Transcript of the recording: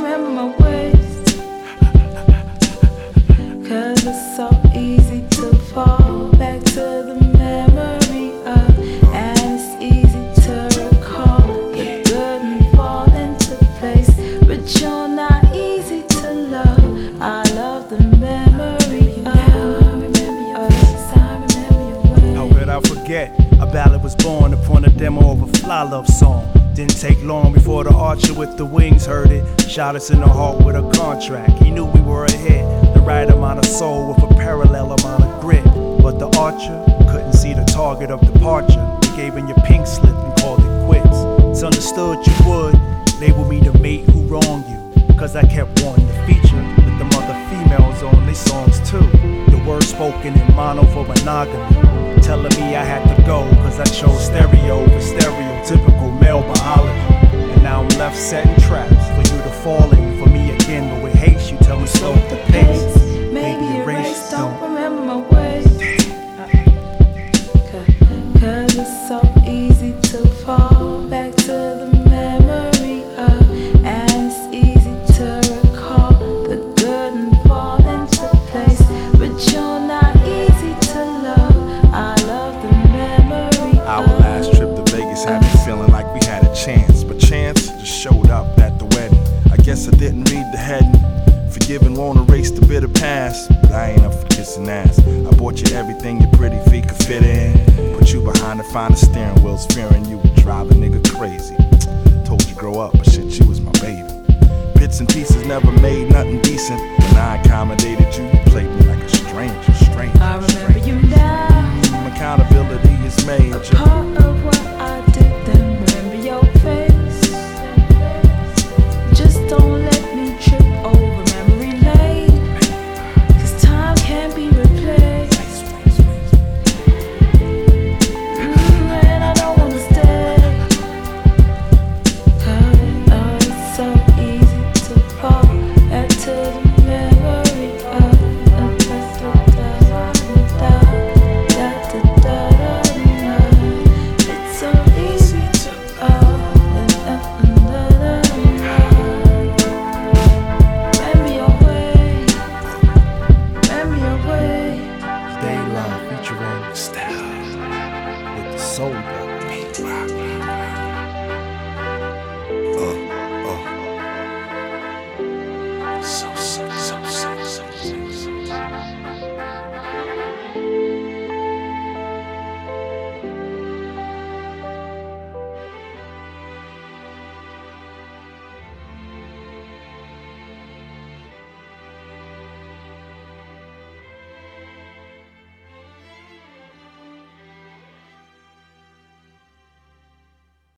remember my ways, 'cause it's so easy to fall back to the memory of, and it's easy to recall the good and fall into place, but you're not easy to love. I love the memory of. How could I forget? A ballad was born upon a demo of a fly love song. Didn't take long before the archer with the wings heard it. Shot us in the heart with a contract. He knew we were a hit. The right amount of soul with a parallel amount of grit. But the archer couldn't see the target of departure. He gave in your pink slip and called it quits. It's understood you would label me the mate who wronged you, 'cause I kept wanting to feature with them other females on their songs too. The words spoken in mono for monogamy, telling me I had to go 'cause I chose stereo for stereotypical male biology. And now I'm left setting traps for you to fall in for me again, but with haste you tell me slow the pace. Maybe erase, don't remember my ways. 'Cause it's so easy to fall back to the memory of, and it's easy to recall the good and fall into place, but you're not easy to love. I love the memory of. Our last trip to Vegas had me feeling like we had a chance, but chance just showed up at the wedding. I guess I didn't read the heading. Forgiven won't erase the bitter past, but I ain't up for kissing ass. I bought you everything your pretty feet could fit in. Put you behind the finest steering wheels, fearing you would drive a nigga crazy. Told you grow up, but shit, you was my baby. Bits and pieces never made nothing decent. When I accommodated you, you played me like a stranger. I remember you now, Accountability is major. a part of